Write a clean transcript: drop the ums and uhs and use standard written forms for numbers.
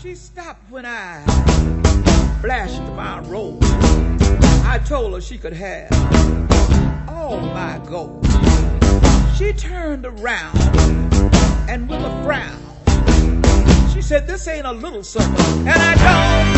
She stopped when I flashed my robe. I told her she could have all my gold. She turned around and with a frown, she said, this ain't a little something, and I don't